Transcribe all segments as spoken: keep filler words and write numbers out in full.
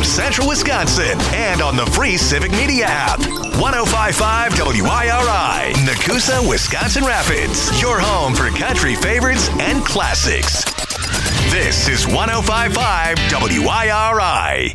from Central Wisconsin and on the free Civic Media app. one oh five point five W I R I, Nakusa, Wisconsin Rapids. Your home for country favorites and classics. This is one oh five point five W I R I.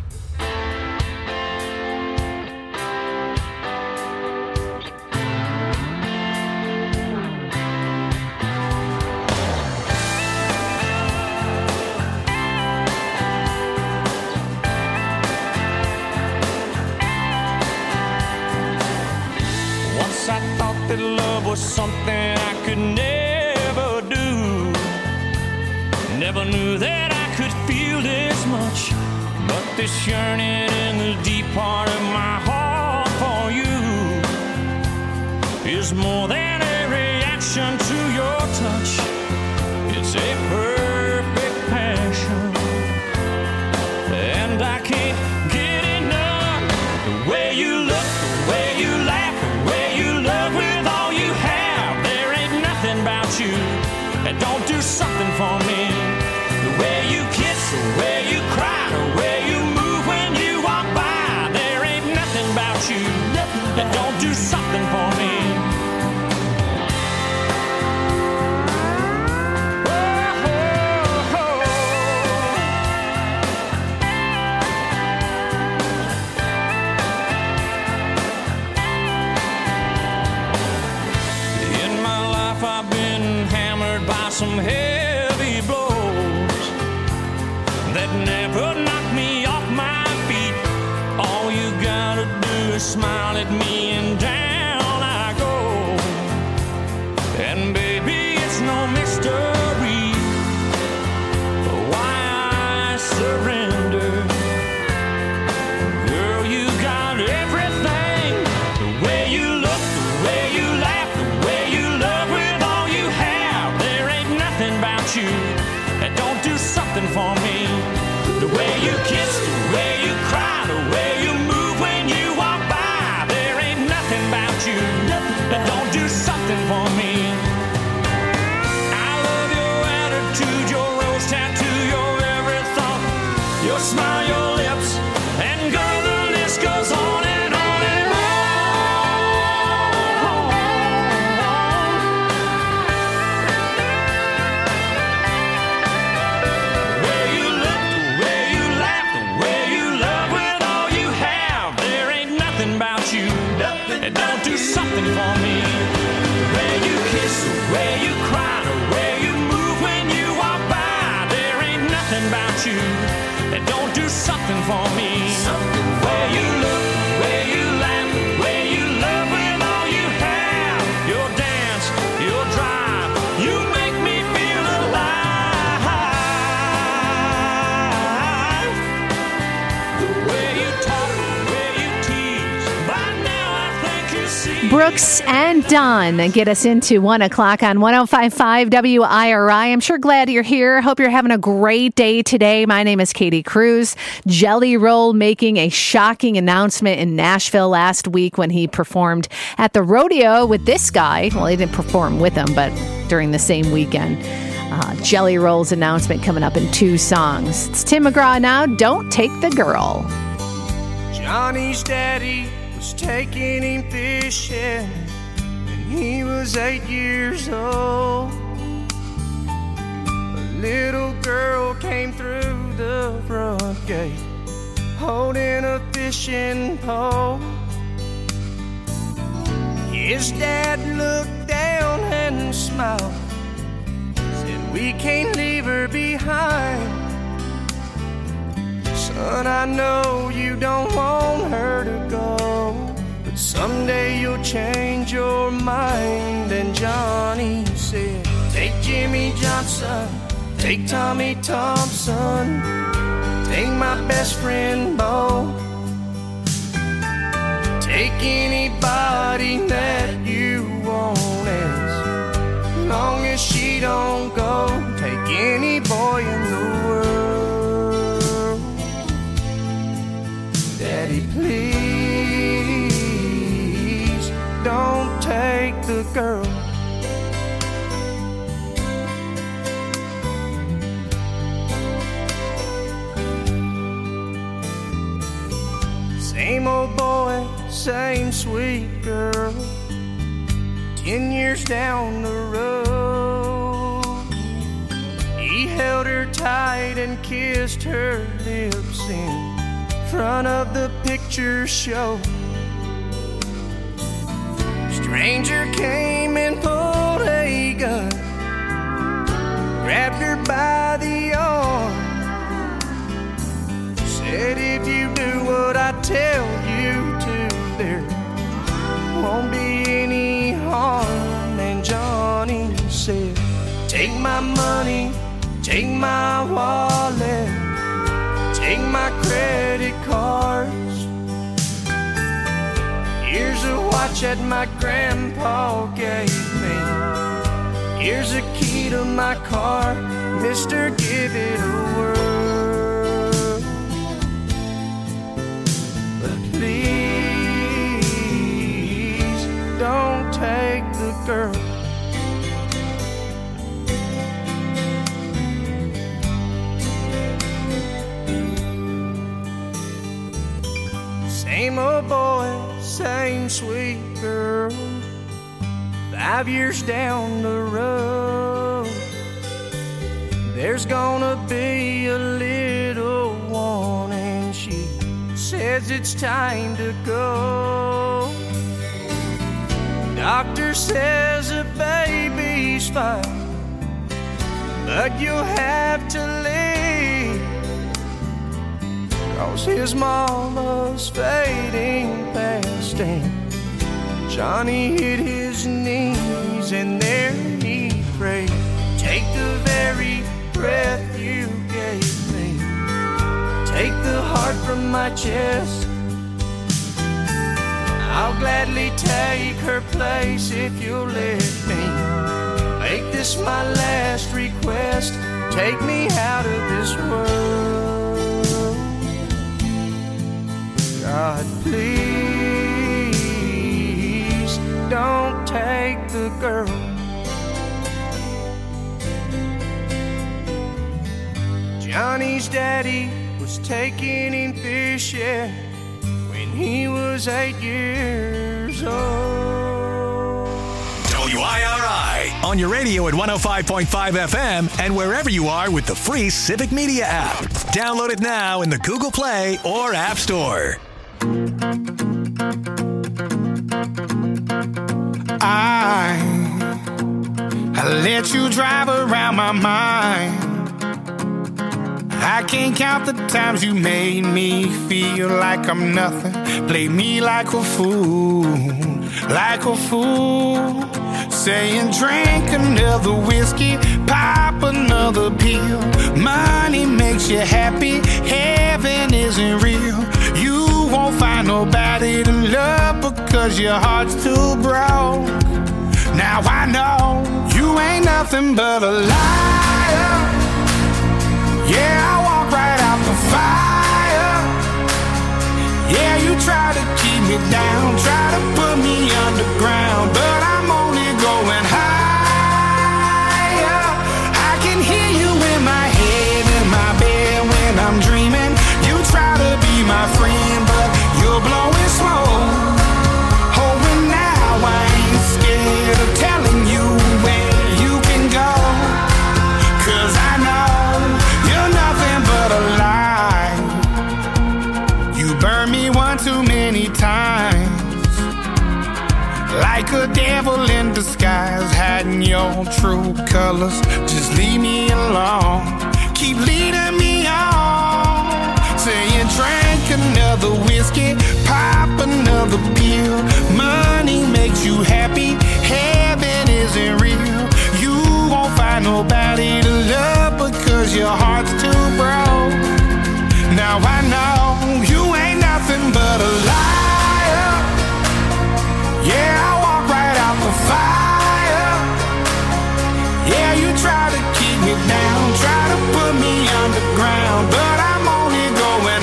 I thought that love was something I could never do. Never knew that I could feel this much. But this yearning in the deep part of my heart for you is more than a reaction to your touch. It's a perfect passion, and I can't get enough. The way you look, the way you laugh, the way you love with all you have. There ain't nothing about you that don't do something for me. The way you kiss, the way you cry, the way you move when you walk by. There ain't nothing about you that don't do something for me. Some heavy blows that never knock me off my feet. All you gotta do is smile at me and down I go. And baby, it's no mystery why I surrender. Girl, you got everything. The way you look, the way you laugh, the way you love with all you have. There ain't nothing about you that don't do something for me. The way you kiss, the way you cry, the way you move when you walk by. There ain't nothing about you that don't do something for me. I love your attitude, your rose tattoo, your every thought, your smile, your lips, and girl, the list goes on and on and on. The way you look, the way you laugh, the way you love with all you have. There ain't nothing about you that don't do something for me. The way you kiss, the way you cry, the way you move when you walk by. There ain't nothing about you that don't do something for me. Something the way you look, the way you laugh, the way you love with all you have. Your dance, your drive, you make me feel alive. The way you talk, the way you tease, by now I think you see. Brooks and Don get us into one o'clock on one oh five point five W I R I. I'm sure glad you're here. Hope you're having a great day today. My name is Katie Cruz. Jelly Roll making a shocking announcement in Nashville last week when he performed at the rodeo with this guy. Well, he didn't perform with him, but during the same weekend. Uh, Jelly Roll's announcement coming up in two songs. It's Tim McGraw now. Don't Take the Girl. Johnny's daddy was taking him fishing when he was eight years old. A little girl came through the front gate holding a fishing pole. His dad looked down and smiled, said, "We can't leave her behind. Son, I know you don't want her to go, but someday you'll change your mind." And Johnny said, "Take Jimmy Johnson, take Tommy Thompson, take my best friend Bo, take anybody that you want, as long as she don't go. Take any boy in the world. Daddy, please don't take the girl." same sweet girl. Ten years down the road, he held her tight and kissed her lips in front of the picture show. Stranger came and pulled a gun, grabbed her by the arm, said, if you do what I tell you to, there won't be any harm. And Johnny said, take my money, take my wallet, take my credit cards. Here's a watch that my grandpa gave me. Here's a key to my car. Mister, give it a whirl. But please don't take the girl. Same old boy, same sweet girl. Five years down the road, there's gonna be a little one, and she says it's time to go. Doctor says the baby's fine, but you'll have to leave, 'cause his mama's fading fast. And Johnny hit his knees and there he prayed, take the very breath you gave me, take the heart from my chest. I'll gladly take her place if you'll let me make this my last request. Take me out of this world. God, please don't take the girl. Johnny's daddy was taking him fishing when he was eight years old. W I R I on your radio at one oh five point five F M and wherever you are with the free Civic Media app. Download it now in the Google Play or App Store. I, I let you drive around my mind. I can't count the times you made me feel like I'm nothing. Play me like a fool, like a fool. Saying drink another whiskey, pop another pill. Money makes you happy, heaven isn't real. You won't find nobody to love because your heart's too broke. Now I know you ain't nothing but a liar. Yeah, I walk right out the fire. Yeah, you try to keep me down, try to put me underground, but I'm only going higher. I can hear you in my head, in my bed when I'm dreaming. You try to be my friend, but you're blowing smoke. Oh, and now I ain't scared of telling you where you can go, 'cause I know you're nothing but a lie. You burned me one too many times, like a devil in disguise, hiding your true colors. Just leave me alone, keep leading me on. Saying drink another whiskey, pop another pill. Money makes you happy, heaven isn't real. You won't find nobody to love because your heart's too broke. Now I know you ain't nothing but a liar. Yeah, I walk right out the fire. Yeah, you try to keep me down, try to put me underground, but I'm only going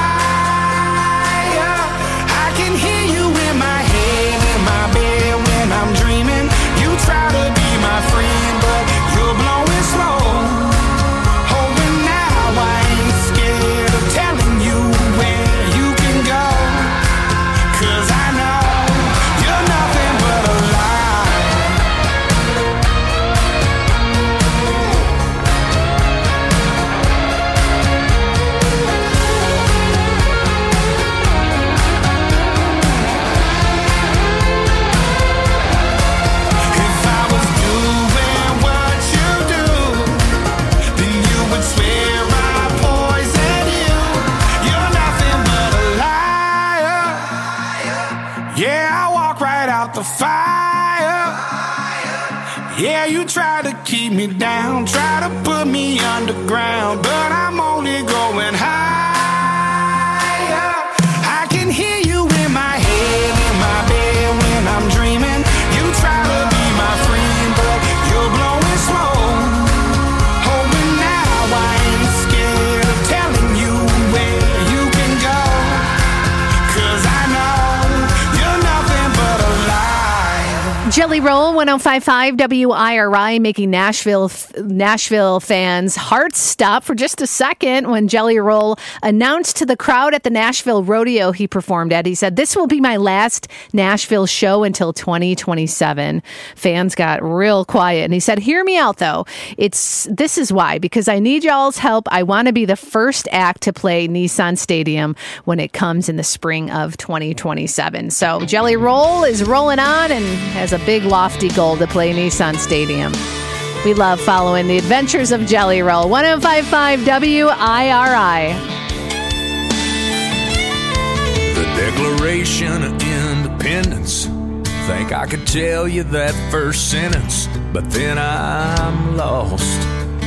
higher. I can hear you in my head, in my bed when I'm dreaming. You try to be my friend, but you're blowing smoke. Oh, and now I ain't scared of telling you where you can go, 'cause I Yeah, you try to keep me down, try to put me underground, but I'm only going higher. I can hear you in my head, in my bed when I'm dreaming. You try to be my friend, but you're blowing smoke. Oh, and now I ain't scared of telling you where you can go, 'cause I know you're nothing but a lie. Jelly Roll, one oh five point five W I R I, making Nashville Nashville fans' hearts stop for just a second when Jelly Roll announced to the crowd at the Nashville rodeo he performed at. He said, "This will be my last Nashville show until twenty twenty-seven. Fans got real quiet, and he said, "Hear me out, though. It's this is why, because I need y'all's help. I want to be the first act to play Nissan Stadium when it comes in the spring of twenty twenty-seven. So Jelly Roll is rolling on and has a big lofty goal to play Nissan Stadium. We love following the adventures of Jelly Roll. one oh five point five W I R I. The Declaration of Independence. Think I could tell you that first sentence, but then I'm lost.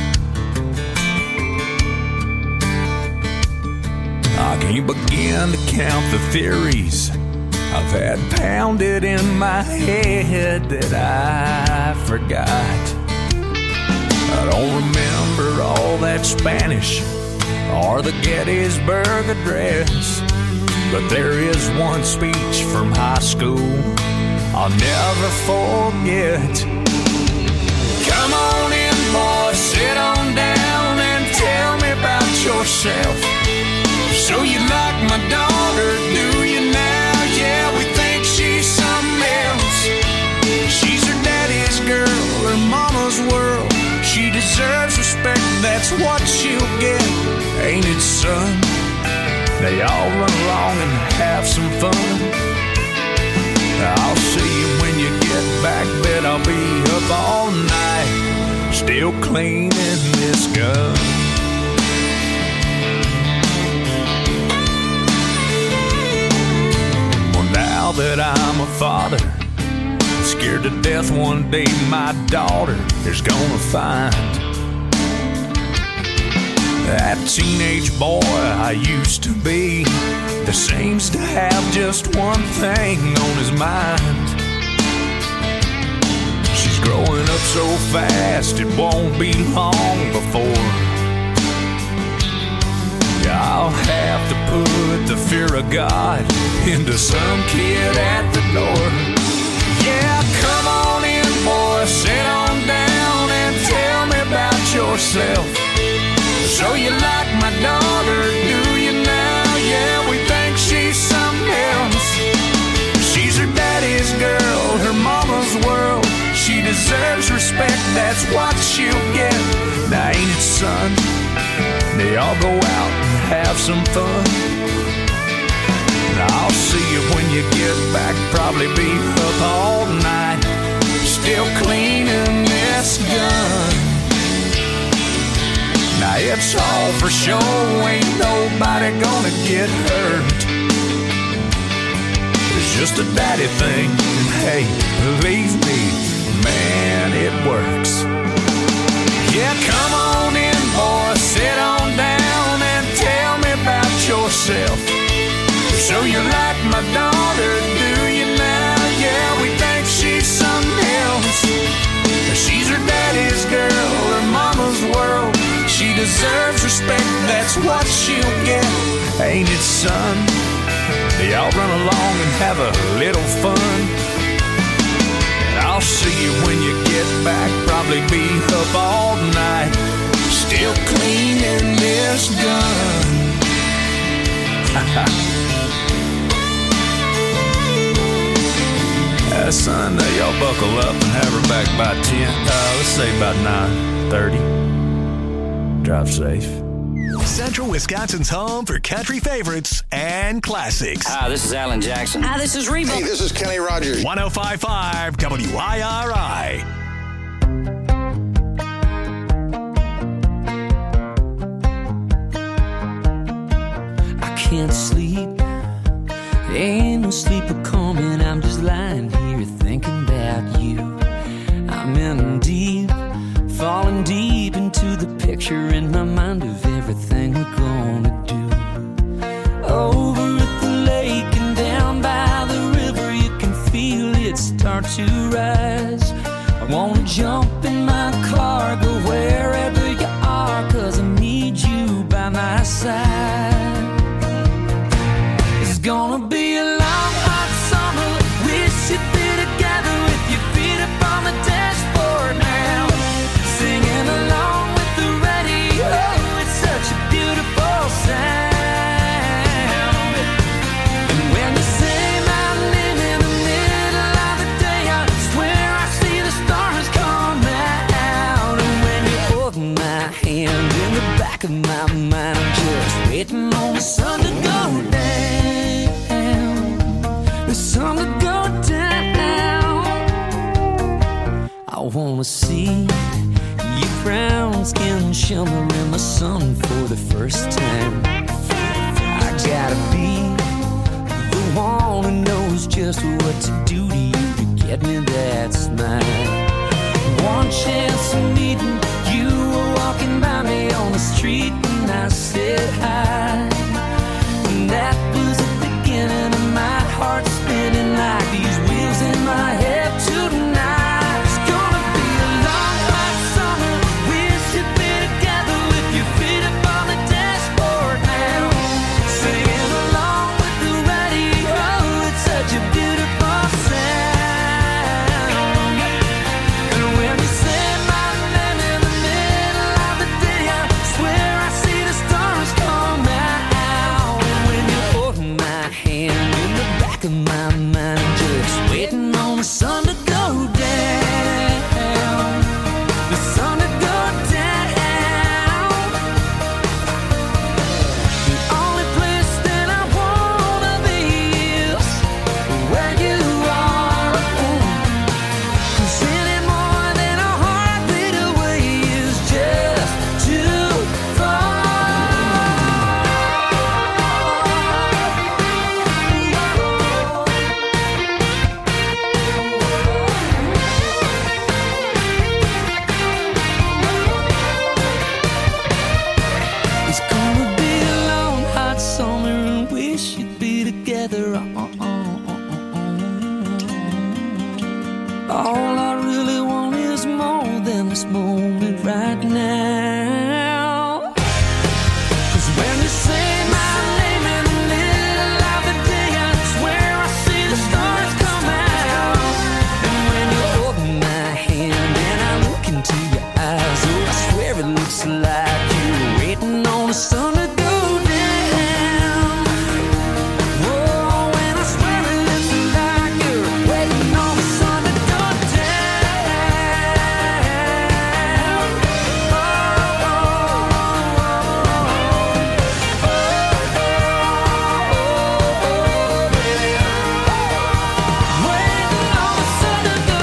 I can't begin to count the theories I've had pounded in my head that I forgot. I don't remember all that Spanish or the Gettysburg Address, but there is one speech from high school I'll never forget. Come on in, boy, sit on down and tell me about yourself. So you like my daughter, do you now? Yeah, we think she's something else. She's her daddy's girl, her mama's world. She deserves respect, that's what she'll get. Ain't it, son? They all run along and have some fun. I'll see you when you get back, bet I'll be up all night, still cleaning this gun. Now that I'm a father, I'm scared to death one day my daughter is gonna find that teenage boy I used to be that seems to have just one thing on his mind. She's growing up so fast it won't be long before I'll have to put the fear of God into some kid at the door. Yeah, come on in, boy, sit on down and tell me about yourself. So you like my daughter, do you now? Yeah, we think she's something else. She's her daddy's girl, her mama's world. She deserves respect, that's what she'll get. Now ain't it, son? They all go out and have some fun. And I'll see you when you get back, probably be up all night, still cleaning this gun. Now it's all for show, ain't nobody gonna get hurt. It's just a daddy thing, and hey, believe me, man, it works. Yeah, come on in, boy, sit on down and tell me about yourself. So you like my daughter, do you now? Yeah, we think she's something else. She's her daddy's girl, her mama's world. She deserves respect, that's what she'll get. Ain't it, son? They all run along and have a little fun. I'll see you when you get back, probably be up all night, still cleaning this gun. uh, son, uh, y'all buckle up and have her back by ten. Uh, let's say about nine thirty. Drive safe. Central Wisconsin's home for country favorites and classics. Hi, this is Alan Jackson. Hi, this is Reba. Hey, this is Kenny Rogers. one oh five point five W I R I. I can't sleep. There ain't no sleep coming. I'm just lying here thinking about you. I'm in deep into the picture in my mind of everything we're gonna do. Over at the lake and down by the river, you can feel it start to rise. I wanna jump in my car, go wherever you are, 'cause I need you by my side. It's gonna be a long, hot summer. We should be together with your feet up on the dashboard now, singing along with the radio. It's such a beautiful sound. And when you say my name in the middle of the day, I swear I see the stars come out. And when you hold my hand in the back of my mind, I'm just waiting on the sun to go down. The sun to go down. I wanna see your brown skin shimmer in the sun for the first time. I gotta be the one who knows just what to do to you to get me that smile. One chance of meeting you, were walking by me on the street and I said hi. And that was the beginning of my heart spinning like these wheels in my head tonight. It's gonna be a long, hot summer. We should be together with your feet up on the dashboard now, singing along with the radio. It's such a beautiful sound. And when you say my name in the middle of the day, I swear I see the stars come out. And when you hold my hand in the back of my mind, I'm just waiting on the sun to go down. The sun to go down. The only place that I wanna be is where you are. 'Cause any more than a heartbeat away is just too far. It's gonna be a long, hot summer and we should be together. All I really want is more than this moment right now. 'Cause when you say my name in the middle of the day, I swear I see the stars come out. And when you hold my hand and I look into your eyes, oh, I swear it looks like you're waiting on the sun to go down. Whoa, and I swear it looks like you're waiting on the sun to go down. Oh, oh, oh, waiting on the sun to go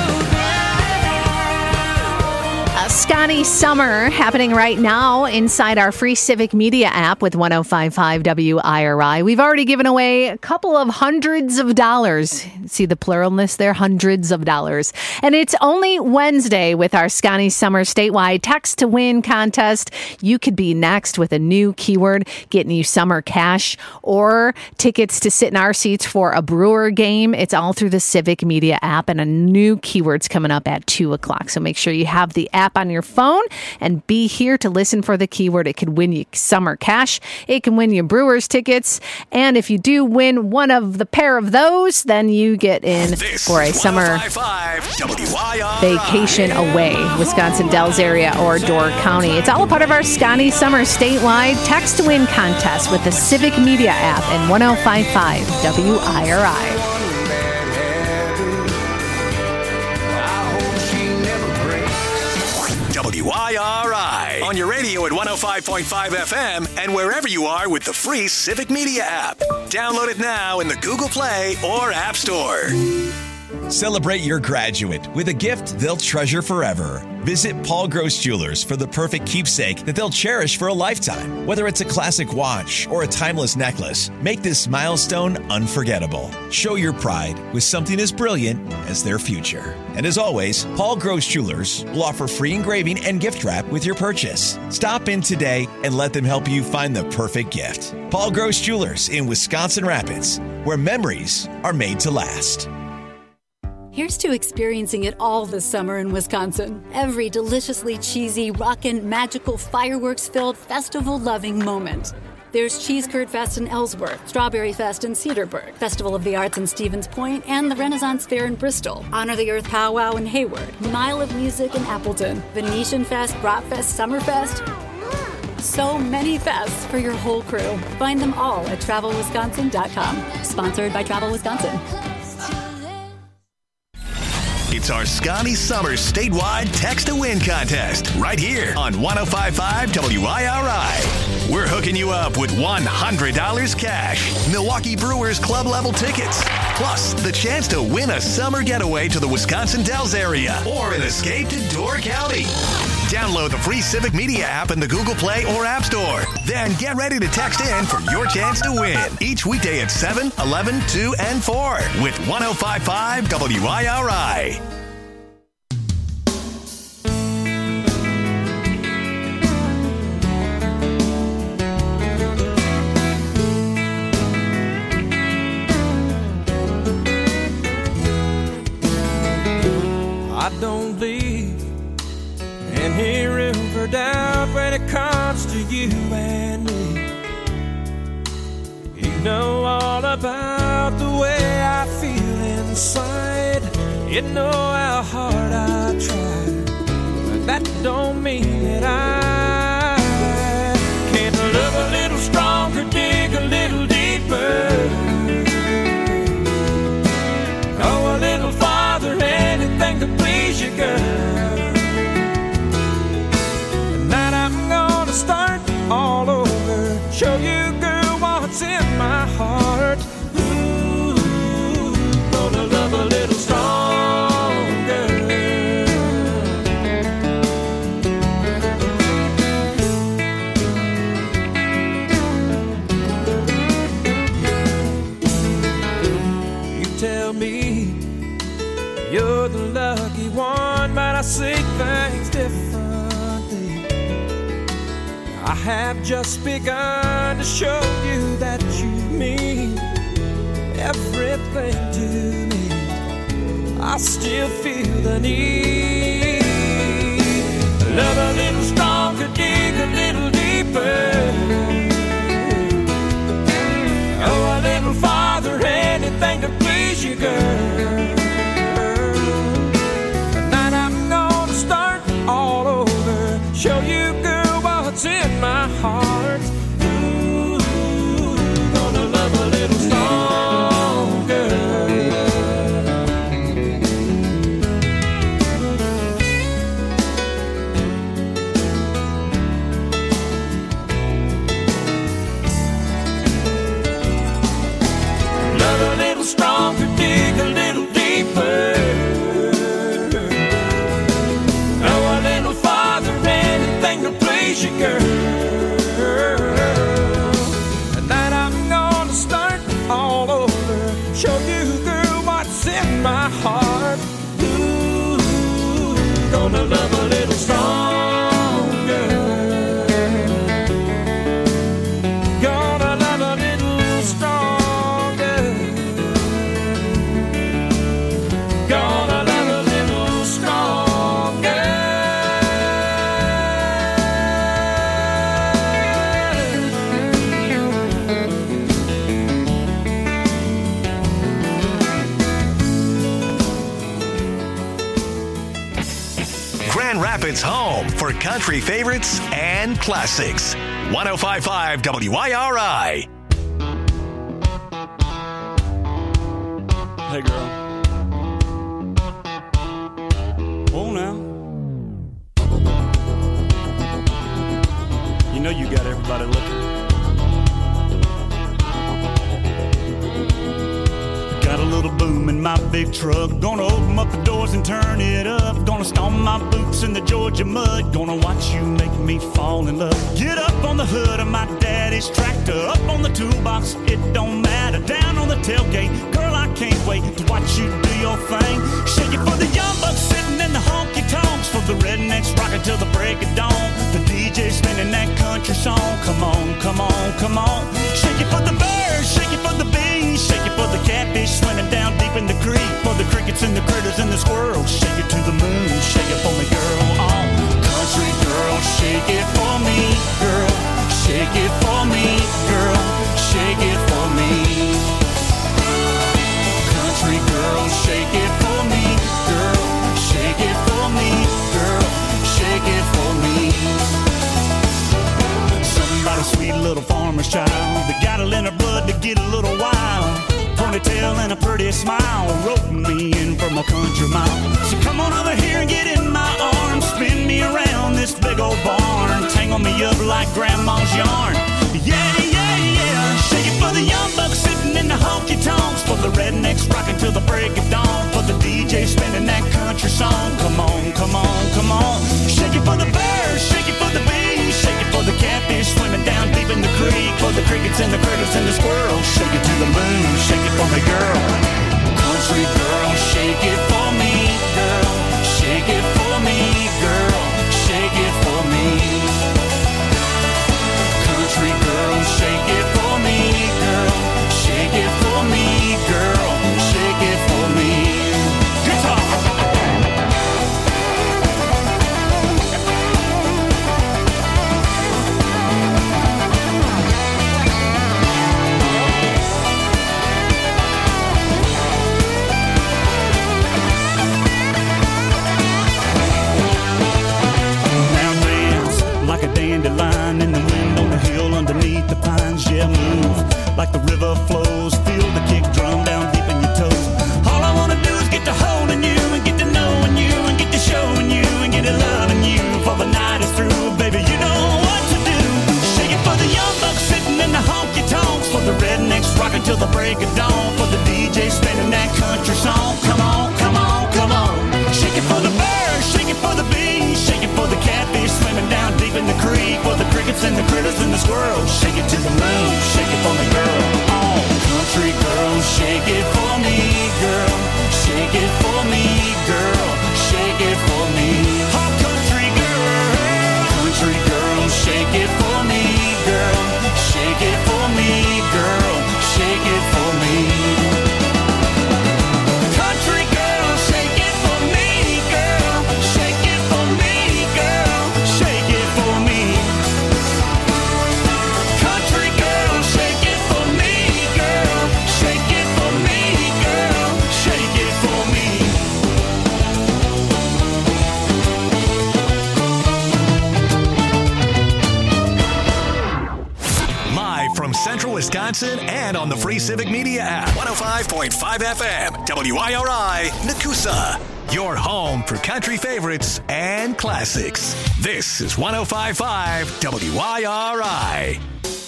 down. A Scotty Summer happening right now inside our free Civic Media app with one oh five point five W I R I. We've already given away a couple of hundreds of dollars. See the pluralness there? Hundreds of dollars. And it's only Wednesday with our Scotty Summer statewide text to win contest. You could be next with a new keyword, getting you summer cash or tickets to sit in our seats for a Brewer game. It's all through the Civic Media app, and a new keyword's coming up at two o'clock. So make sure you have the app on your phone and be here to listen for the keyword. It could win you summer cash. It can win you Brewers tickets. And if you do win one of the pair of those, then you get in This for a is summer one oh five point five W I R I. vacation away, Wisconsin Dells area or Door County. It's all a part of our Scotty Summer statewide text to win contest with the Civic Media app and one oh five point five W I R I. W I R I on your radio at one oh five point five F M and wherever you are with the free Civic Media app. Download it now in the Google Play or App Store. Celebrate your graduate with a gift they'll treasure forever. Visit Paul Gross Jewelers for the perfect keepsake that they'll cherish for a lifetime. Whether it's a classic watch or a timeless necklace, make this milestone unforgettable. Show your pride with something as brilliant as their future. And as always, Paul Gross Jewelers will offer free engraving and gift wrap with your purchase. Stop in today and let them help you find the perfect gift. Paul Gross Jewelers in Wisconsin Rapids, where memories are made to last. Here's to experiencing it all this summer in Wisconsin. Every deliciously cheesy, rockin', magical, fireworks-filled, festival-loving moment. There's Cheese Curd Fest in Ellsworth, Strawberry Fest in Cedarburg, Festival of the Arts in Stevens Point, and the Renaissance Fair in Bristol, Honor the Earth Powwow in Hayward, Mile of Music in Appleton, Venetian Fest, Bratfest, Summerfest. So many fests for your whole crew. Find them all at travel wisconsin dot com. Sponsored by Travel Wisconsin. It's our Scotty Summer statewide Text to Win contest right here on one oh five point five W I R I. We're hooking you up with one hundred dollars cash, Milwaukee Brewers club level tickets, plus the chance to win a summer getaway to the Wisconsin Dells area or an escape to Door County. Download the free Civic Media app in the Google Play or App Store. Then get ready to text in for your chance to win each weekday at seven, eleven, two, and four with one oh five point five W I R I. I don't live any river doubt when it comes to you and me. You know all about the way I feel inside. You know how hard I try, but that don't mean that I can't love a little stronger, dig a little deeper, go a little farther, anything to please you, girl. Start all over, show you, girl, what's in my heart. Ooh, gonna love a little stronger. You tell me you're the lucky one, but I see things different. I have just begun to show you that you mean everything to me. I still feel the need. Love a little stronger, dig a little deeper, go a little farther, anything to please you, girl. Tonight I'm gonna start all over, show you, girl, what's in my heart. Ooh, gonna love a little stronger. Love a little stronger, dig a little deeper, go a little farther, anything to please you, girl. Tonight I'm gonna start all over, show you, girl, what's in my heart. Ooh, gonna love a little stronger, gonna love a little stronger, gonna love a little stronger. Grand Rapids home for country favorites and classics. one oh five point five W I R I. Hey, girl. Oh, now. You know you got everybody looking. Got a little boom home in my big truck. Gonna open up the doors and turn it up. Gonna stomp my boots in the Georgia mud. Gonna watch you make me fall in love. Get up on the hood of my daddy's tractor. Up on the toolbox, it don't matter. Down on the tailgate, girl, I can't wait to watch you do your thing. Shake it for the young bucks sitting in the honky-tonks. For the rednecks rocking till the break of dawn. The D J spinning that country song. Come on, come on, come on. Shake it for the birds, shake it for the bees. Shake it for the catfish swimming down deep in the creek. For the crickets and the critters and the squirrels. Shake it to the moon, shake it for me, girl. Oh, country girl, shake it for me, girl. Shake it for me, girl. Shake it for me. Country girl, shake it for me, girl. Shake it for me, girl. Shake it for me. Something about a sweet little farmer's child that got it in her blood to get a little wild. Ponytail and a pretty smile, roping me in from a country mile. So come on over here and get in my arms, spin me around this big old barn, tangle me up like grandma's yarn. Yeah, yeah, yeah. Shake it for the young bucks sitting in the honky-tonks. For the rednecks rocking till the break of dawn. For the D J spinning that country song. Come on, come on, come on. Shake it for the birds, shake it for the bees. Shake it for the catfish swimming down deep in the creek. For the crickets and the critters and the squirrels. Shake it to the moon, shake it for me, girl. Country girl, shake it for me, girl. Shake it for me, girl. Shake it for me. Country girl, shake it for me, girl. Shake it for me, girl. Shake it for me. Guitar. Like a dandelion in the wind on the hill underneath the pines. Yeah, move like the river flows. Feel the kick drum down deep in your toes. All I wanna do is get to holding you and get to knowing you and get to showing you and get to loving you. For the night is through, baby, you know what to do. Shake it for the young bucks sitting in the honky-tonks. For the rednecks rocking till the break of dawn. For the D J spinning that country song. Come on, come on, come on. Shake it for the birds, shake it for the bees. Shake it for the catfish swimming down deep in the creek. For the crickets and the critters and the squirrels. Shake it to the moon, shake it for me, girl. Oh, country girl, shake it for me, girl. Shake it for me, girl. Shake it for me. Oh, country girl, country girl, shake it for me, girl. Shake it for me, girl. Shake it for me. Country girl, shake it for me, girl. Shake it for me, girl. Shake it for me. Country girl, shake it for me, girl. Shake it for me, girl. Shake it for me. Live from Central Wisconsin and on the free Civic Media app. one oh five point five F M, W I R I, Nakusa. Your home for country favorites and classics. This is one oh five point five W I R I.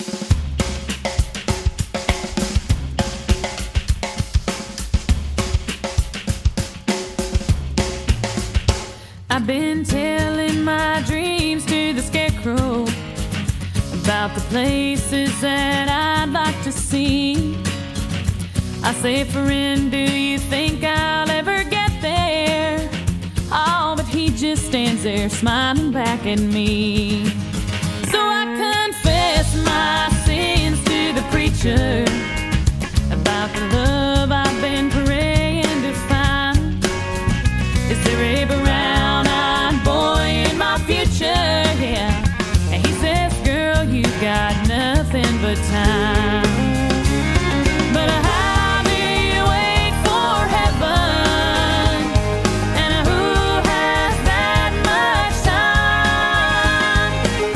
I've been telling my dreams to the scarecrow about the places that I'd like to see. I say, friend, do you think I'll ever get there? Oh, but he just stands there smiling back at me. So I confess my sins to the preacher about the love I've been praying to find. Is there a brown-eyed boy in my future? Yeah. And he says, girl, you've got nothing but time. But I'll be waiting for heaven, and who has that much time?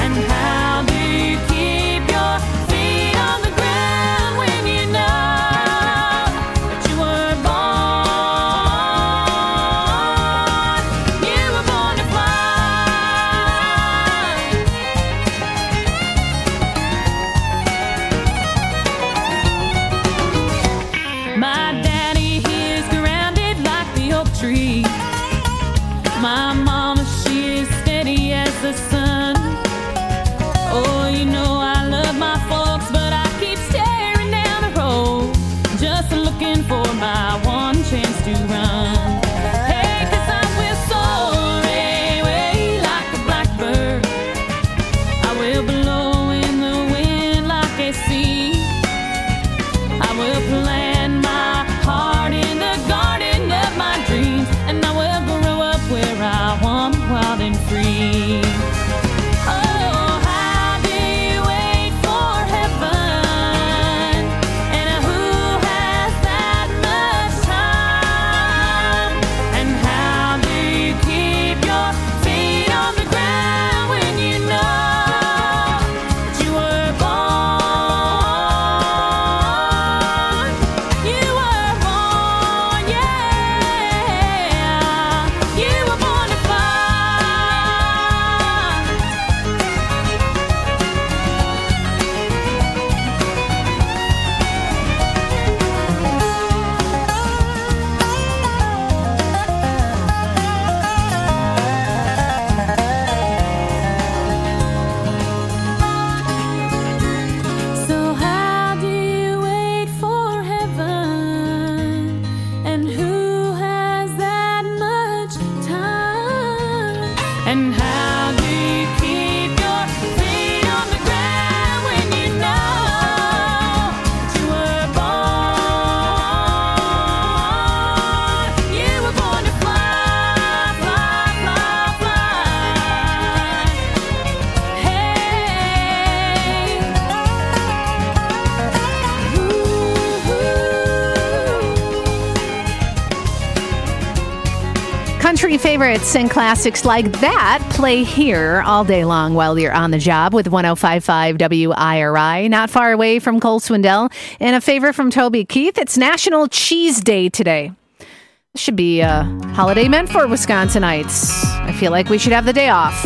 Country favorites and classics like that play here all day long while you're on the job with one oh five point five W I R I. Not far away from Cole Swindell. And a favor from Toby Keith. It's National Cheese Day today. This should be a holiday meant for Wisconsinites. I feel like we should have the day off.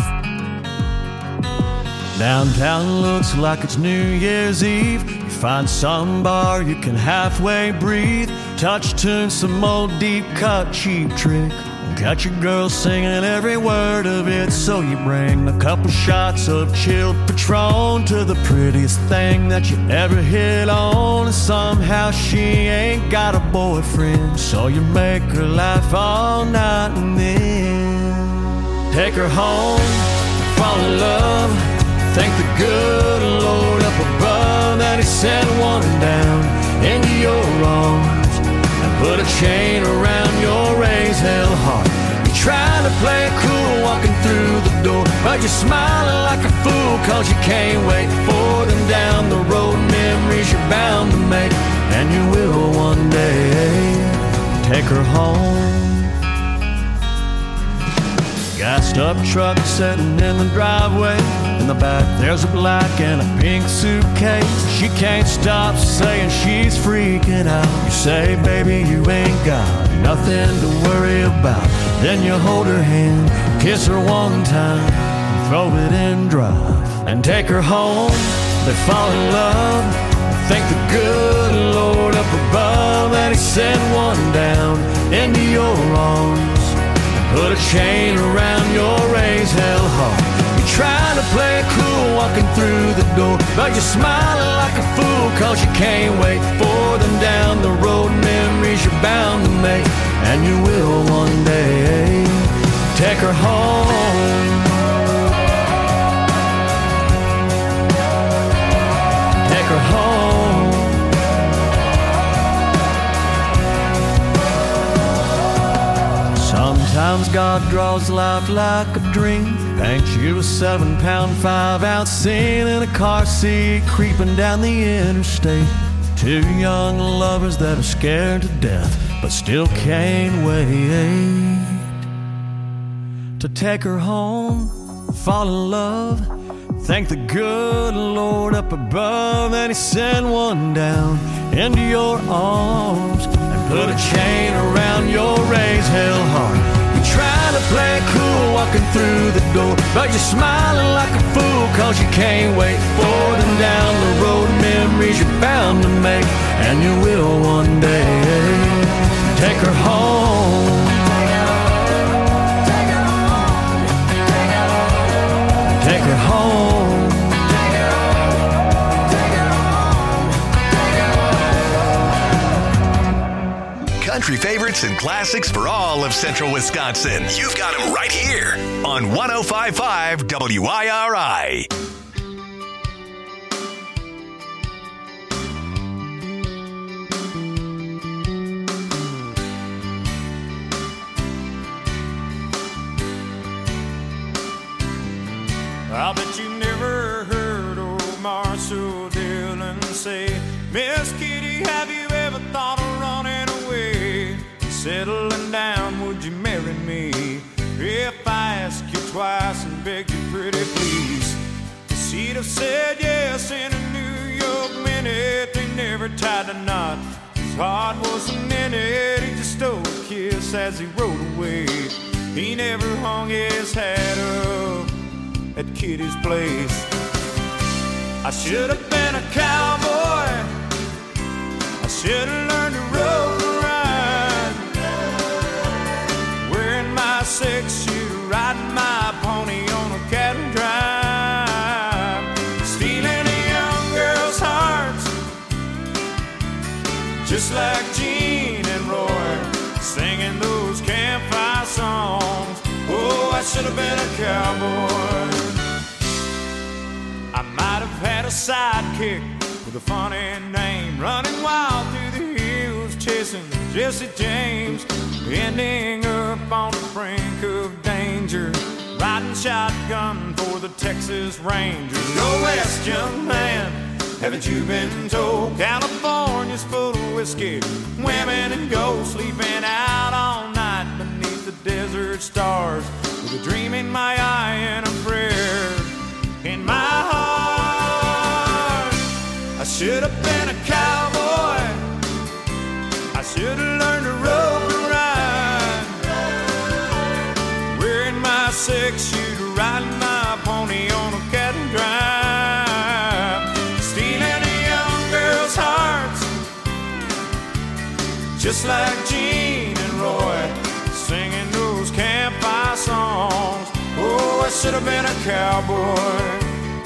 Downtown looks like it's New Year's Eve. You find some bar you can halfway breathe. Touch tune, some old deep cut cheap trick. Got your girl singing every word of it. So you bring a couple shots of chilled Patron to the prettiest thing that you ever hit on. And somehow she ain't got a boyfriend, so you make her laugh all night and then take her home, fall in love. Thank the good Lord up above that he sent one down into your arms and put a chain around your raised hell heart. You're trying to play it cool walking through the door, but you're smiling like a fool cause you can't wait for them down the road. Memories you're bound to make, and you will one day take her home. Gassed up truck sitting in the driveway. In the back there's a black and a pink suitcase. She can't stop saying she's freaking out. You say, baby, you ain't got nothing to worry about. Then you hold her hand, kiss her one time, and throw it in drive and take her home. They fall in love. Thank the good Lord up above that he sent one down into your arms. Put a chain around your raised hell heart. You're trying to play it cool walking through the door, but you're smiling like a fool cause you can't wait for them down the road. Memories you're bound to make, and you will one day take her home. Take her home. Sometimes God draws life like a dream. Paints you a seven pound, five ounce scene in a car seat creeping down the interstate. Two young lovers that are scared to death but still can't wait to take her home, fall in love. Thank the good Lord up above that he sent one down into your arms and put a chain around your raised hell heart. Trying to play it cool walking through the door, but you're smiling like a fool cause you can't wait for them down the road. Memories you're bound to make, and you will one day take her home. Take her home. Country favorites and classics for all of Central Wisconsin. You've got them right here on one oh five point five W I R I. I bet you never heard old Marshall Dillon say, Miss Kitty, have you ever thought of running away? Settling down, would you marry me? If I ask you twice and beg you pretty please. She'd have said yes in a New York minute. They never tied a knot, his heart wasn't in it. He just stole a kiss as he rode away. He never hung his hat up at Kitty's place. I should have been a cowboy, I should have learned to rope and ride, wearing my six-shooter, riding my pony on a cattle drive, stealing a young girl's hearts, just like Gene and Roy, singing those campfire songs. Oh, I should have been a cowboy. I might have had a sidekick with a funny name, running wild through the hills, chasing Jesse James, ending up on the brink of danger, riding shotgun for the Texas Rangers. Go west, young man, haven't you been told? California's full of whiskey, women and gold, sleeping out all night beneath the desert stars, with a dream in my eye and a prayer in my heart. I should have been a cowboy. I should have learned to rope and ride, wearing my six-shooter, riding my pony on a cattle drive, stealing a young girl's hearts, just like Gene and Roy, singing those campfire songs. Oh, I should have been a cowboy.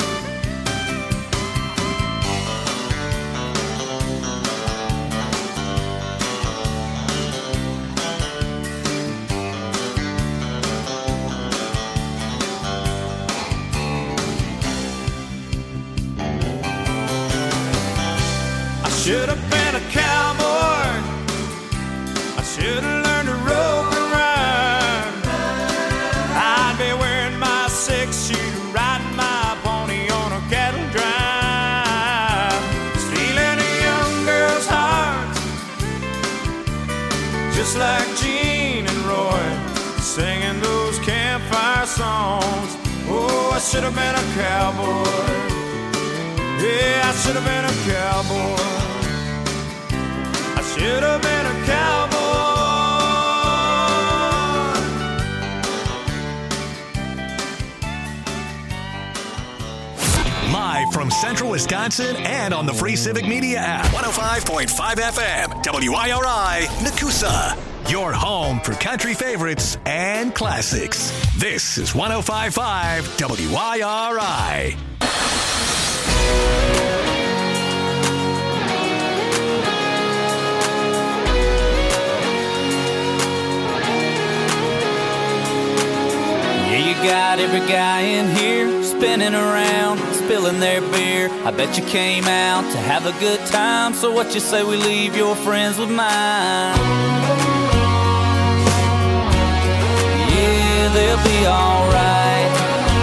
Should have been a cowboy. I should have learned to rope and ride. I'd be wearing my six-shooter, riding my pony on a cattle drive, stealing a young girl's heart, just like Gene and Roy, singing those campfire songs. Oh, I should have been a cowboy. Yeah, I should have been a cowboy. I should have been a cowboy. Live from Central Wisconsin and on the free Civic Media app. one oh five point five F M, W I R I, Nakusa. Your home for country favorites and classics. This is one oh five point five W I R I. You got every guy in here spinning around, spilling their beer. I bet you came out to have a good time. So what you say we leave your friends with mine? Yeah, they'll be alright.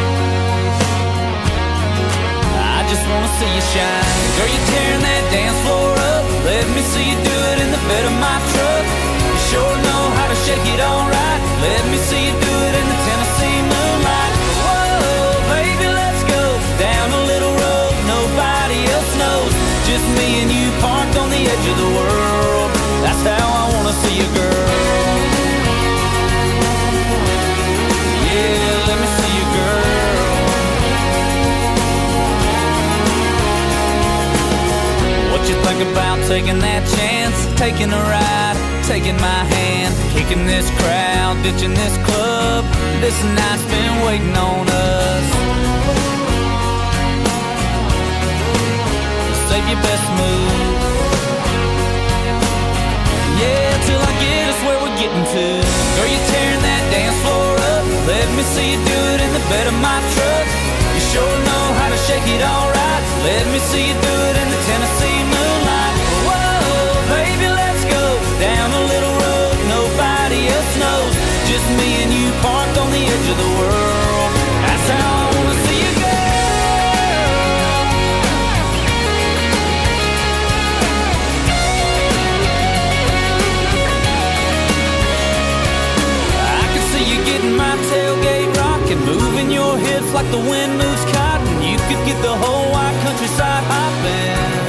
I just wanna see you shine. Girl, you tearing that dance floor up. Let me see you do it in the bed of my truck. You sure know how to shake it alright. Let me see you do it in the Tennessee moonlight. Whoa, baby, let's go down a little road nobody else knows. Just me and you parked on the edge of the world. That's how I wanna see you, girl. Yeah, let me see you, girl. What you think about taking that chance, taking a ride, taking my hand, kicking this crowd, ditching this club? This night's been waiting on us. Save your best move. Yeah, till I get us where we're getting to. Girl, you tearing that dance floor up. Let me see you do it in the bed of my truck. You sure know how to shake it alright. Let me see you do it in the Tennessee moonlight. Whoa, baby, let's go down a little road nobody else knows. Just me and you parked on the edge of the world. That's how I wanna see you, girl. I can see you getting my tailgate rocking, moving your hips like the wind moves cotton. You could get the whole wide countryside hopping.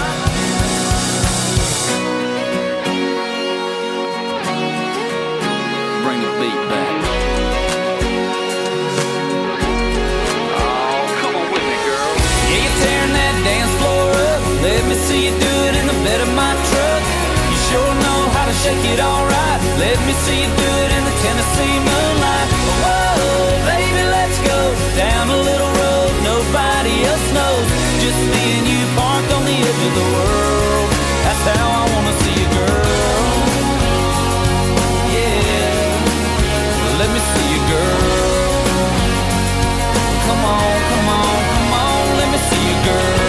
Let me see you do it in the bed of my truck. You sure know how to shake it alright. Let me see you do it in the Tennessee moonlight. Whoa, baby, let's go down a little road nobody else knows. Just me and you parked on the edge of the world. That's how I wanna see you, girl. Yeah, let me see you, girl. Come on, come on, come on, let me see you, girl.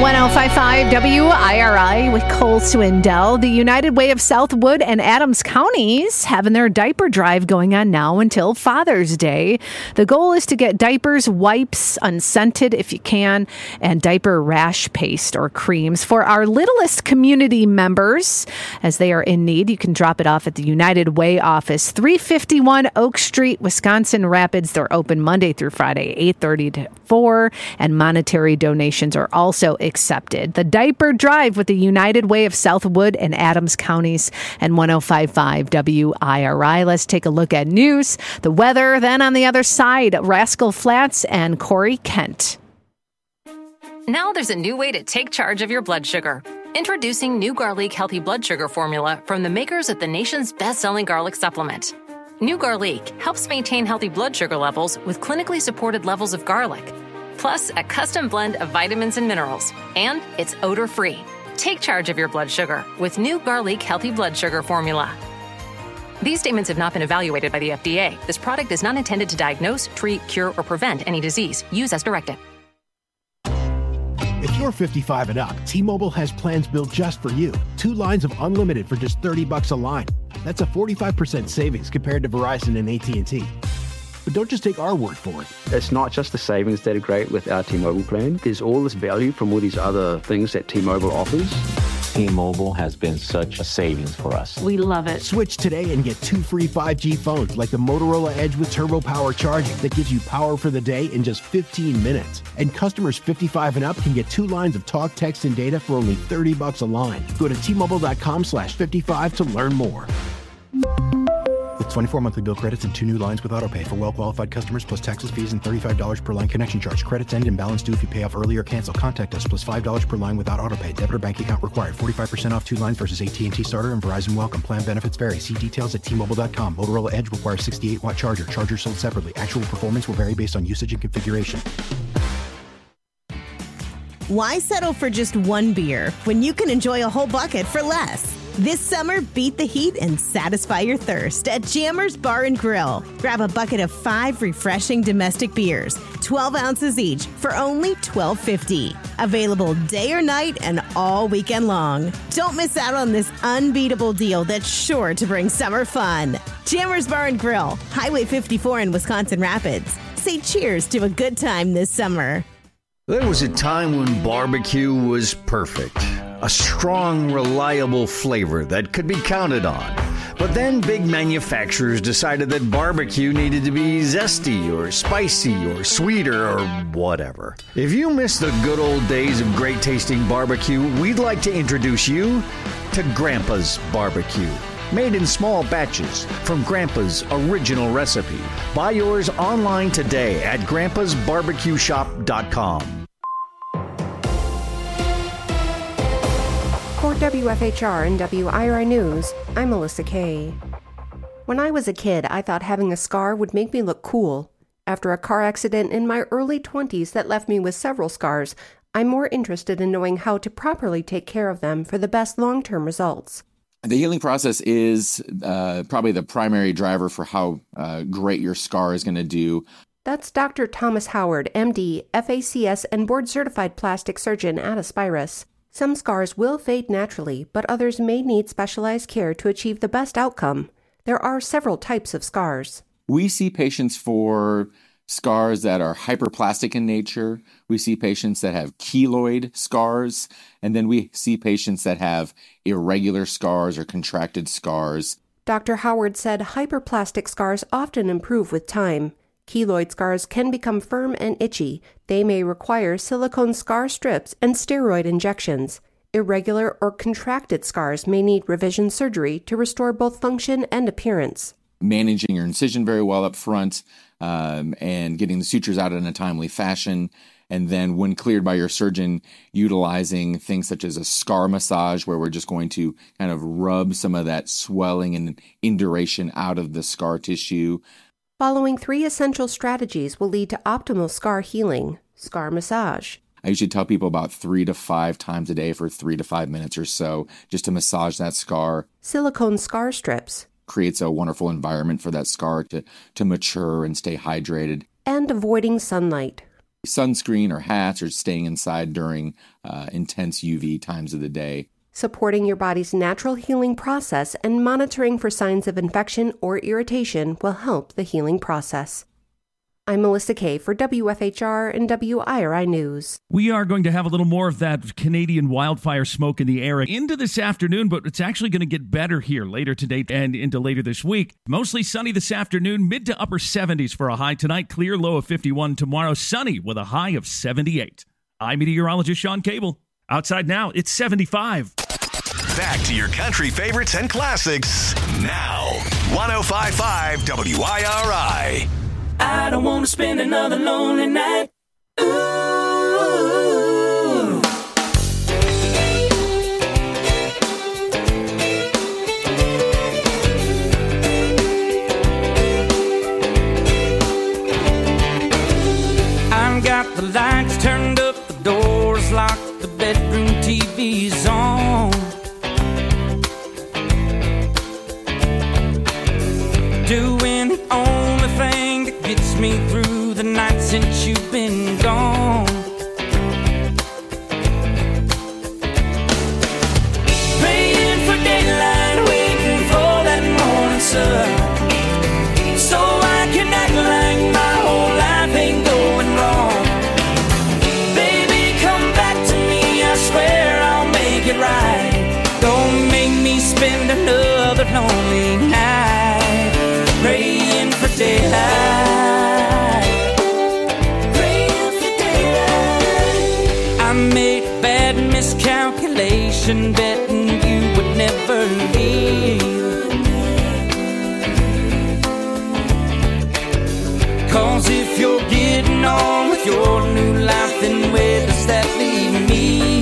one oh five point five W I R I with Cole Swindell. The United Way of Southwood and Adams counties having their diaper drive going on now until Father's Day. The goal is to get diapers, wipes, unscented if you can, and diaper rash paste or creams for our littlest community members as they are in need. You can drop it off at the United Way office, three fifty-one Oak Street, Wisconsin Rapids. They're open Monday through Friday, eight thirty to four, and monetary donations are also accepted. The diaper drive with the United Way of Southwood and Adams counties and one oh five point five W I R I. Let's take a look at news, the weather. Then on the other side, Rascal Flats and Corey Kent. Now there's a new way to take charge of your blood sugar. Introducing new Garlic Healthy Blood Sugar Formula from the makers of the nation's best-selling garlic supplement. New Garlic helps maintain healthy blood sugar levels with clinically supported levels of garlic, plus a custom blend of vitamins and minerals, and it's odor-free. Take charge of your blood sugar with new Garlic Healthy Blood Sugar Formula. These statements have not been evaluated by the F D A. This product is not intended to diagnose, treat, cure, or prevent any disease. Use as directed. If you're fifty-five and up, T-Mobile has plans built just for you. Two lines of unlimited for just thirty bucks a line. That's a forty-five percent savings compared to Verizon and A T and T. But don't just take our word for it. It's not just the savings that are great with our T-Mobile plan. There's all this value from all these other things that T-Mobile offers. T-Mobile has been such a savings for us. We love it. Switch today and get two free five G phones like the Motorola Edge with Turbo Power charging that gives you power for the day in just fifteen minutes. And customers fifty-five and up can get two lines of talk, text, and data for only thirty bucks a line. Go to T-Mobile.com slash 55 to learn more. With twenty-four monthly bill credits and two new lines with autopay for well-qualified customers plus taxes, fees, and thirty-five dollars per line connection charge. Credits end and balance due if you pay off early or cancel. Contact us plus five dollars per line without autopay. Debit or bank account required. forty-five percent off two lines versus A T and T Starter and Verizon Welcome. Plan benefits vary. See details at T Mobile dot com. Motorola Edge requires sixty-eight watt charger. Charger sold separately. Actual performance will vary based on usage and configuration. Why settle for just one beer when you can enjoy a whole bucket for less? This summer, beat the heat and satisfy your thirst at Jammers Bar and Grill. Grab a bucket of five refreshing domestic beers, twelve ounces each, for only twelve fifty. Available day or night and all weekend long. Don't miss out on this unbeatable deal that's sure to bring summer fun. Jammers Bar and Grill, Highway fifty-four in Wisconsin Rapids. Say cheers to a good time this summer. There was a time when barbecue was perfect. A strong, reliable flavor that could be counted on. But then big manufacturers decided that barbecue needed to be zesty or spicy or sweeter or whatever. If you miss the good old days of great tasting barbecue, we'd like to introduce you to Grandpa's Barbecue. Made in small batches from Grandpa's original recipe. Buy yours online today at grandpas barbecue shop dot com. For W F H R and W I R I News, I'm Melissa Kay. When I was a kid, I thought having a scar would make me look cool. After a car accident in my early twenties that left me with several scars, I'm more interested in knowing how to properly take care of them for the best long-term results. The healing process is uh, probably the primary driver for how uh, great your scar is going to do. That's Doctor Thomas Howard, M D, F A C S, and board-certified plastic surgeon at Aspirus. Some scars will fade naturally, but others may need specialized care to achieve the best outcome. There are several types of scars. We see patients for scars that are hyperplastic in nature. We see patients that have keloid scars. And then we see patients that have irregular scars or contracted scars. Doctor Howard said hyperplastic scars often improve with time. Keloid scars can become firm and itchy. They may require silicone scar strips and steroid injections. Irregular or contracted scars may need revision surgery to restore both function and appearance. Managing your incision very well up front um, and getting the sutures out in a timely fashion. And then when cleared by your surgeon, utilizing things such as a scar massage, where we're just going to kind of rub some of that swelling and induration out of the scar tissue. Following three essential strategies will lead to optimal scar healing. Scar massage. I usually tell people about three to five times a day for three to five minutes or so, just to massage that scar. Silicone scar strips. Creates a wonderful environment for that scar to, to mature and stay hydrated. And avoiding sunlight. sunscreen or hats or staying inside during uh, intense U V times of the day. Supporting your body's natural healing process and monitoring for signs of infection or irritation will help the healing process. I'm Melissa Kay for W F H R and W I R I News. We are going to have a little more of that Canadian wildfire smoke in the air into this afternoon, but it's actually going to get better here later today and into later this week. Mostly sunny this afternoon, mid to upper seventies for a high tonight, clear low of fifty-one tomorrow, sunny with a high of seventy-eight. I'm meteorologist Sean Cable. Outside now, it's seventy-five. Back to your country favorites and classics now. one oh five point five W I R I. I don't want to spend another lonely night. Ooh. I've got the lights turned up, the doors locked, the bedroom T V's on. Doing the only thing that gets me through the night since you've been gone. Praying for daylight, waiting for that morning sun, so I can act like my whole life ain't going wrong. Baby, come back to me, I swear I'll make it right. Don't make me spend another lonely night praying for daylight, praying for daylight. I made a bad miscalculation, betting you would never leave. Cause if you're getting on with your new life, then where does that leave me?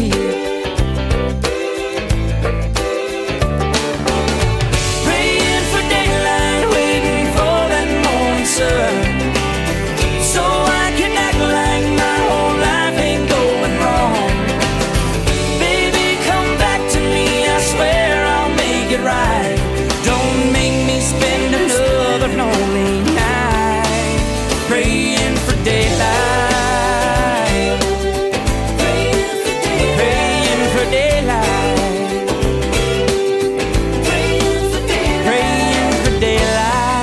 So I can act like my whole life ain't going wrong. Baby, come back to me, I swear I'll make it right. Don't make me spend another lonely night praying for daylight, praying for daylight, praying for daylight, praying for daylight, praying for daylight.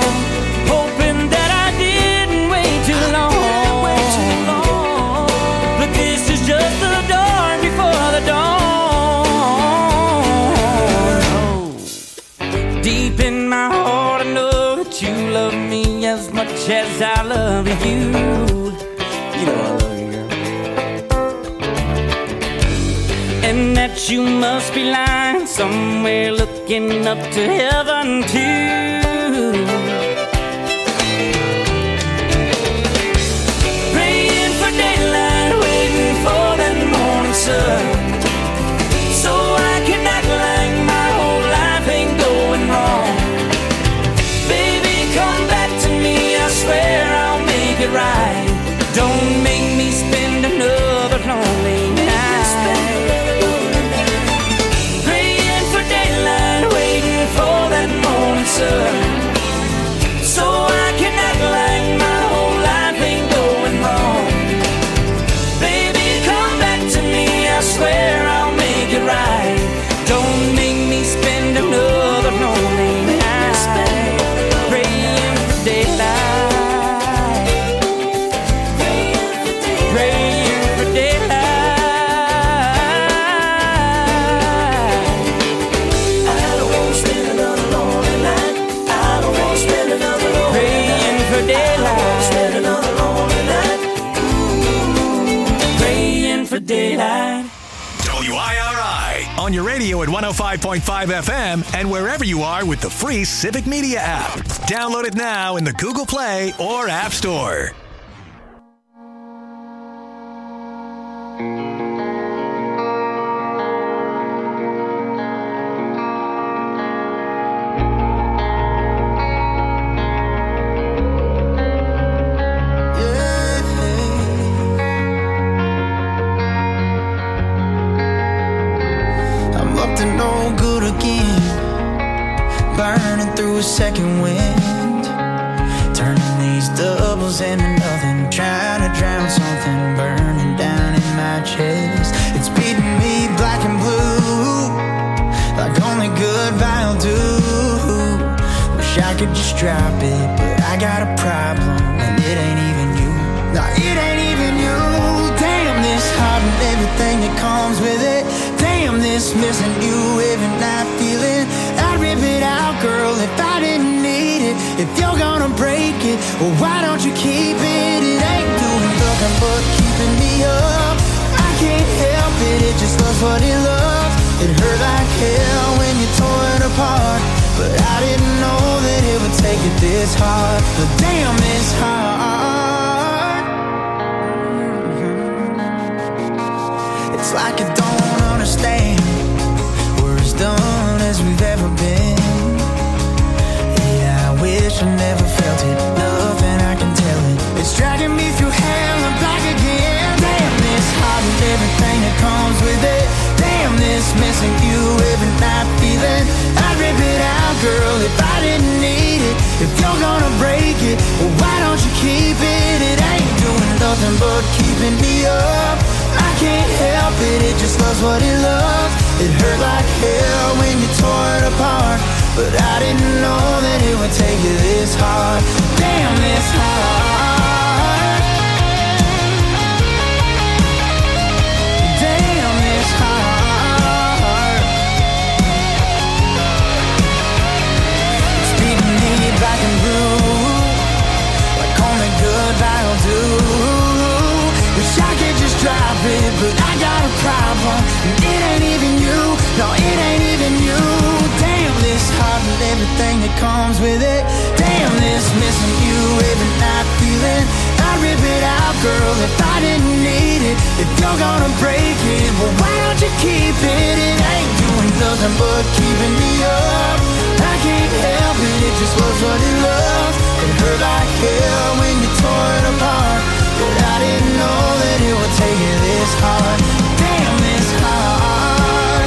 As much as I love you, you know I love you, girl. And that you must be lying somewhere looking up to heaven too. Praying for daylight, waiting for that morning sun, so I can act like my whole life ain't going wrong. I swear I'll make it right. Don't make me spend another lonely night praying for daylight, waiting for that morning sun, so I can act like my whole life ain't going wrong. Baby, come back to me, I swear I'll make it right. Don't make me spend another lonely night praying for daylight. Daylight. W I R I on your radio at one oh five point five F M and wherever you are with the free Civic Media app. Download it now in the Google Play or App Store. Second wind, turning these doubles into nothing, trying to drown something could just drop it, but I got a problem, and it ain't even you. No, it ain't even you. Damn, this heart and everything that comes with it. Damn, this missing you every night feeling. I'd rip it out, girl, if I didn't need it. If you're gonna break it, well, why don't you keep it? It ain't doing nothing but keeping me up. I can't help it, it just loves what it loves. It hurt like hell when you tore it apart, but I didn't know that it would take it this hard. But damn, it's hard. It's like I don't understand. We're as done as we've ever been. Yeah, I wish I never felt it. Nothing I can tell it. It's dragging me through hell and back again. Damn, this heart and everything that comes with it. Damn, this missing you every night feeling. I'd rip it out, girl, if I didn't need it. If you're gonna break it, well, why don't you keep it? It ain't doing nothing but keeping me up. I can't help it, it just loves what it loves. It hurt like hell when you tore it apart, but I didn't know that it would take you this hard. Damn, this hard. Damn, this hard. It's beating me back and blue, like only goodbye will do. Wish I could just drop it, but I got a problem, and it ain't even you. No, it ain't even you. Damn, this heart and everything that comes with it. Damn, this missing you every night feeling. I'd rip it out, girl, if I didn't need it. If you're gonna break it, well, why don't you keep it? It ain't doing nothing but keeping me up. I can't help it, it just loves what it loves. It hurt like hell when you tore it apart, but I didn't know that it would take you this hard. Damn, this hard.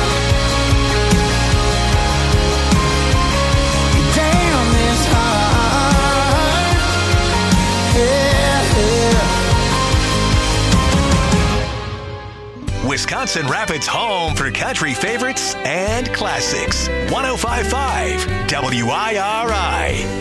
Damn, this hard. Yeah, yeah. Wisconsin Rapids' home for country favorites and classics. one oh five point five W I R I.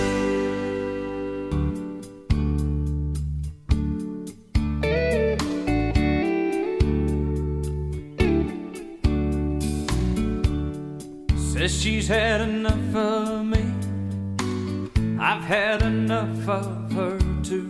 Says she's had enough of me. I've had enough of her too.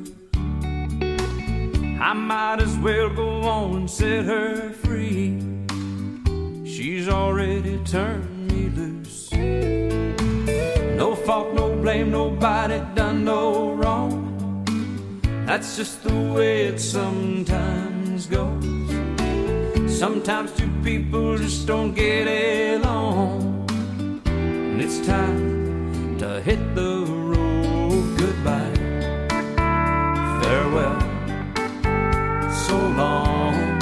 I might as well go on and set her free. She's already turned me loose. No fault, no blame, nobody done no wrong. That's just the way it sometimes goes. Sometimes two people just don't get along, and it's time to hit the road. Goodbye, farewell, so long,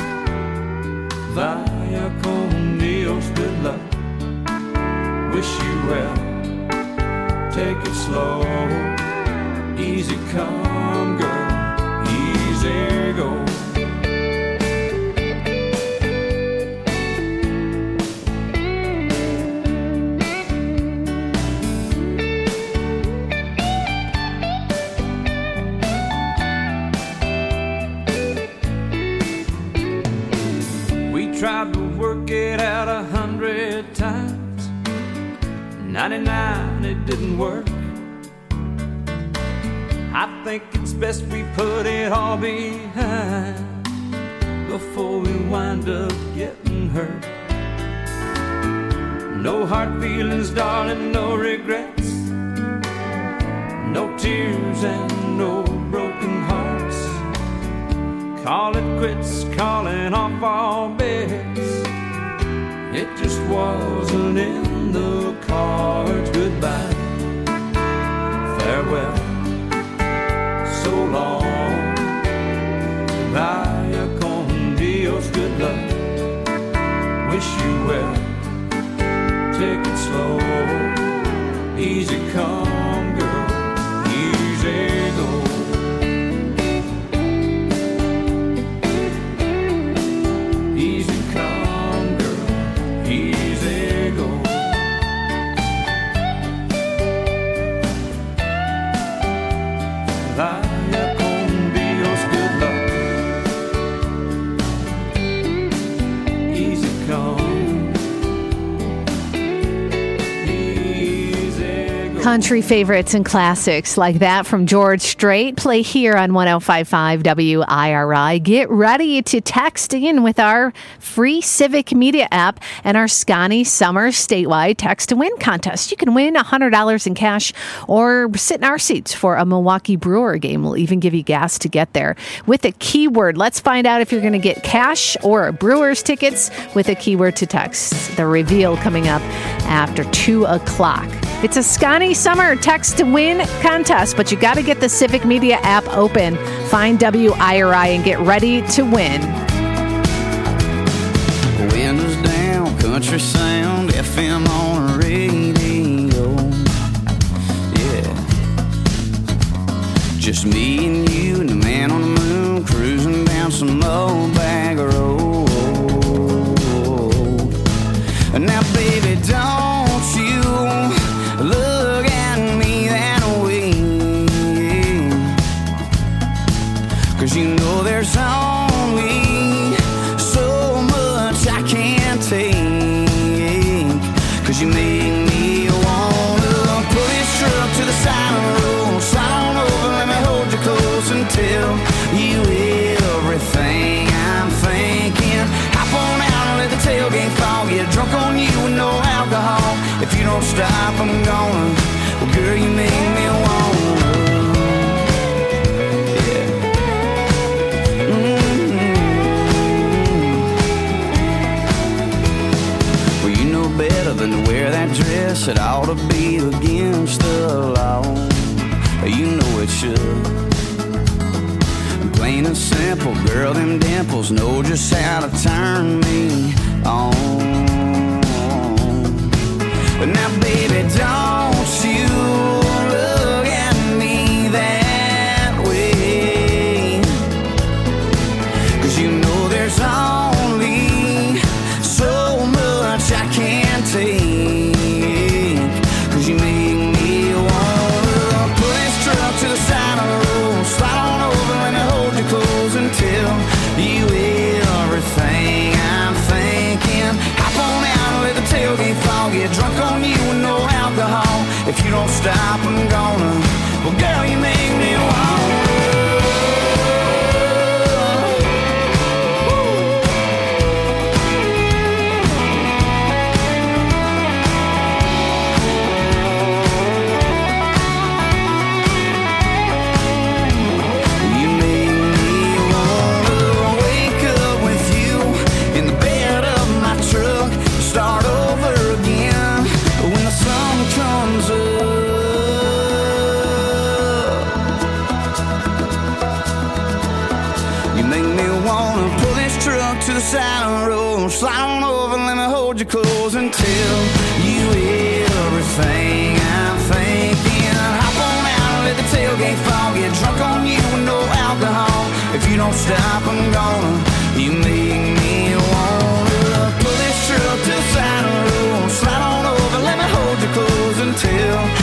vaya con Dios, good luck, wish you well, take it slow, easy come girl, easy go. Tried to work it out a hundred times, ninety-nine it didn't work. I think it's best we put it all behind before we wind up getting hurt. No hard feelings, darling, no regrets, no tears and no broken hearts. Call it quits, calling off all bets. It just wasn't in the cards. Goodbye, farewell, so long, vaya con Dios, good luck, wish you well, take it slow, easy come girl, easy go. Country favorites and classics like that from George Strait play here on one oh five point five W I R I. Get ready to text in with our free Civic Media app and our Scotty Summer statewide text to win contest. You can win one hundred dollars in cash or sit in our seats for a Milwaukee Brewer game. We'll even give you gas to get there with a keyword. Let's find out if you're going to get cash or Brewers tickets with a keyword to text. The reveal coming up after two o'clock. It's a Scotty Summer text to win contest, but you got to get the Civic Media app open. Find W I R I and get ready to win. Windows down, country sound, F M on the radio. Yeah. Just me and you and the man on the moon cruising down some old bag road. Now, baby, don't you look at me that way, 'cause you know there's only so much I can take, 'cause you make me wanna pull this truck to the side of the road, slide on over, let me hold you close and tell you everything I'm thinking. Hop on out and let the tailgate fall, get drunk on you with no alcohol. If you don't stop, I'm gonna. Well, girl, you make me wanna. Yeah. Mm-hmm. Well, you know better than to wear that dress. It ought to be against the law. You know it should. Plain and simple, girl, them dimples know just how to turn me on. But now, baby, don't you look at me that way, 'cause you know there's only so much I can take, 'cause you make me wanna pull this truck to the side of the road, slide on over, let me hold you close and tell you everything I'm thinking. Hop on out and let the tailgate fall, get drunk on you with no alcohol. If you don't stop, I'm gonna. Well, girl, you make me wanna. To the side of the road, slide on over, let me hold you close and tell you everything I'm thinking. Hop on out and let the tailgate fall, get drunk on you with no alcohol. If you don't stop, I'm gonna. You make me wanna pull this truck to the side of the road, slide on over, let me hold you close and tell